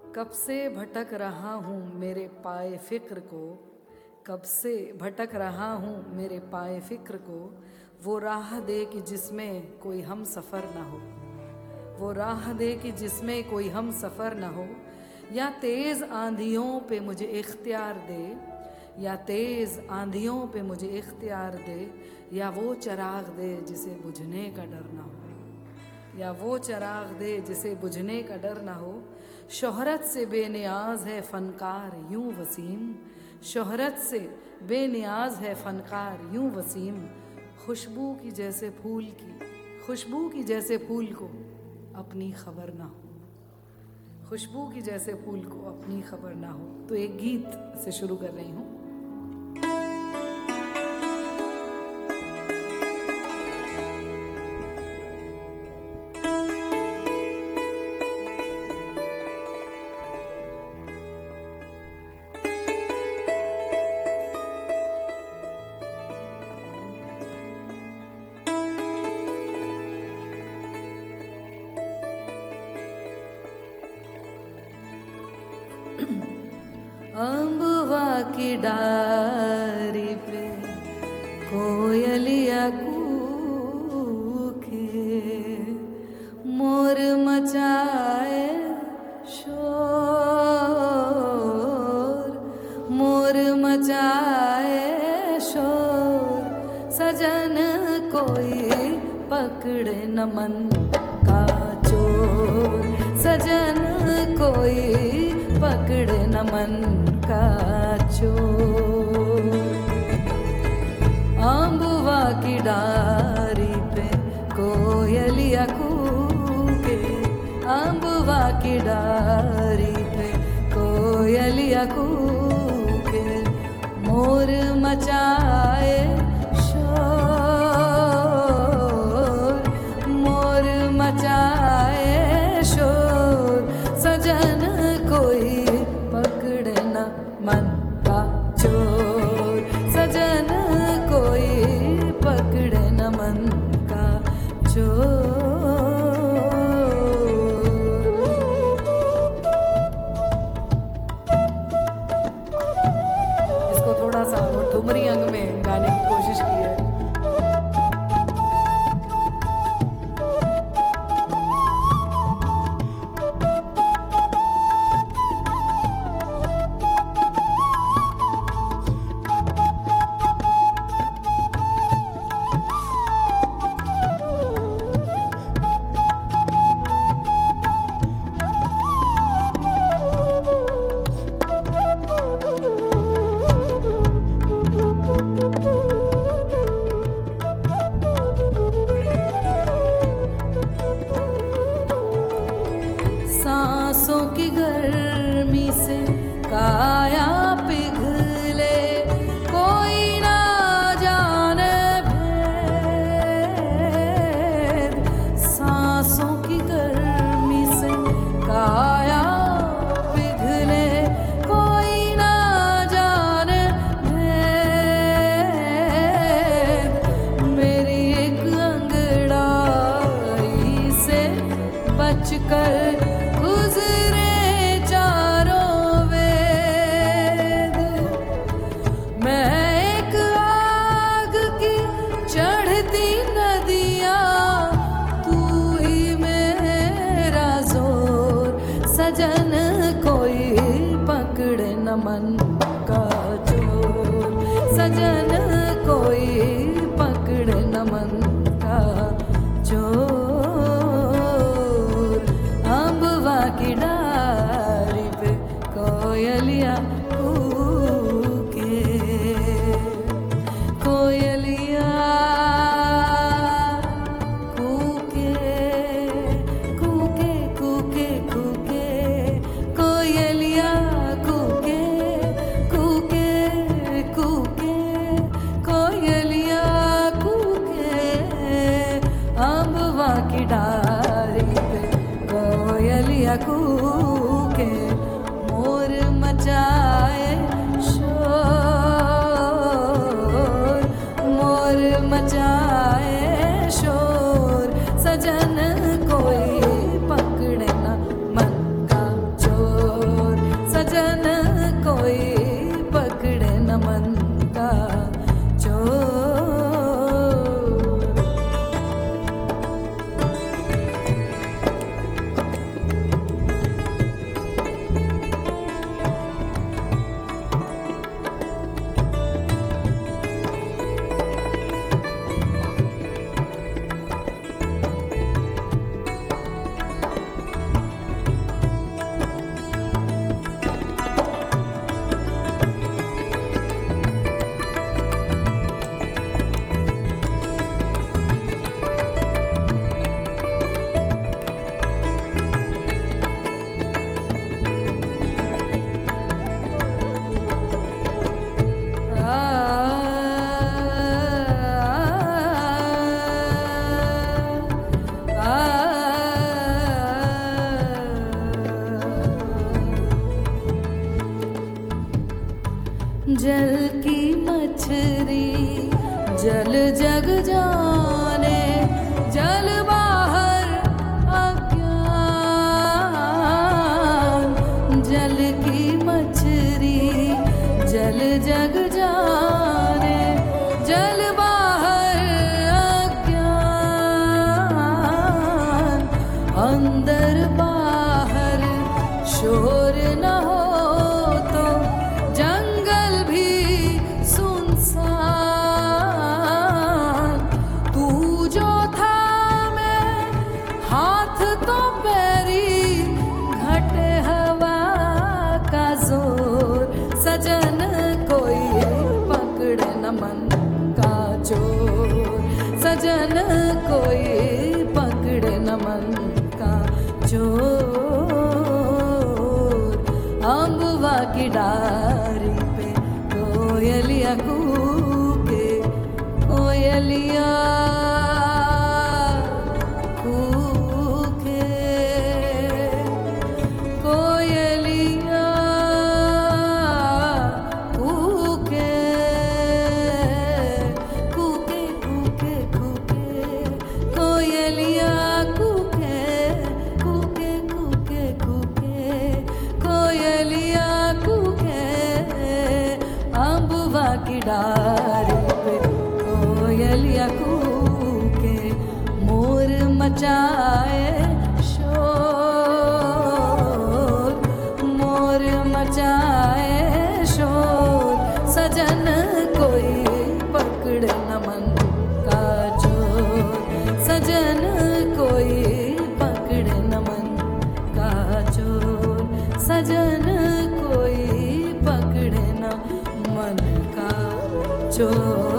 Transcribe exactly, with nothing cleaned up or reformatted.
कब से भटक रहा हूँ मेरे पाए फिक्र को, कब से भटक रहा हूँ मेरे पाए फिक्र को, वो राह दे कि जिसमें कोई हम सफ़र ना हो, वो राह दे कि जिसमें कोई हम सफ़र ना हो। या तेज़ आंधियों पे मुझे इख्तियार दे, या तेज़ आंधियों पे मुझे इख्तियार दे, या वो चराग दे जिसे बुझने का डर ना हो, या वो चराग दे जिसे बुझने का डर ना हो। शोहरत से बेनियाज है फ़नकार यूं वसीम, शोहरत से बेनियाज है फ़नकार यूं वसीम। खुशबू की जैसे फूल की, खुशबू की जैसे फूल को अपनी खबर ना हो, खुशबू की जैसे फूल को अपनी खबर ना हो। तो एक गीत से शुरू कर रही हूँ। अम्बुआ की डारी पे कोयलिया कूके, मोर मचाए शोर, मोर मचाए शोर। सजन कोई पकड़े न मन का चोर, सजन कोई पकड़े न मन का चोर। अम्बुआ की डारी पे कोयलिया कूके, अम्बुआ की डारी पे कोयलिया कूके, मोर मचाए शोर, मोर मचाए शोर। सजन कोई पकड़े न मन का चोर, सजन कोई पकड़े न मन का चोर। इसको थोड़ा सा ठुमरी अंग में गाने की कोशिश की है। सांसों की गर्मी से काया पिघले, कोई ना जाने भेद। सांसों की गर्मी से काया पिघले, कोई ना जाने भेद। मेरी एक अंगड़ाई से बचकर गुजरे चारों वेद। मैं एक आग की चढ़ती नदियाँ, तू ही मेरा जोर। सजन कोई पकड़े न मन का जोर, सजन कोई पकड़े न मन का जोर। अम्बुआ की डारी पे कोयलिया कूके, कोयलिया कूके, कूके कूके कूके, कोयलिया कूके, कूके कूके, कोयलिया कूके। अम्बुआ की डारी पे कोयलिया कूके, मोर मचाए शोर, मोर मचाए शोर। सजन कोई पकड़े न मन का चोर, जाने, जल बाहर अज्ञान, जल की मछली जल जग जाने, जल बाहर अज्ञान, अंदर बाहर शोर न हो तो जंगल भी सुनसान। तू जो था मैं हाथ तो पैरी, घटे हवा का जोर, सजन कोई पकड़ न मन का चोर, सजन कोई पकड़ न मन का चोर। अम्बुआ की डारी पे कोयलिया कूके, कोयलिया कूके, कोयलिया कूके, कूके कूके कूके, कोयलिया कूके, कूके कूके कूके, कोयलिया कूके। अम्बुआ की डारी पे कोयलिया कूके, मोर मचाए शोर, मोर मचाए शोर, सजन कोई पकड़ न मन का चोर, सजन कोई पकड़ न मन का चोर, सजन कोई पकड़ न मन का चोर।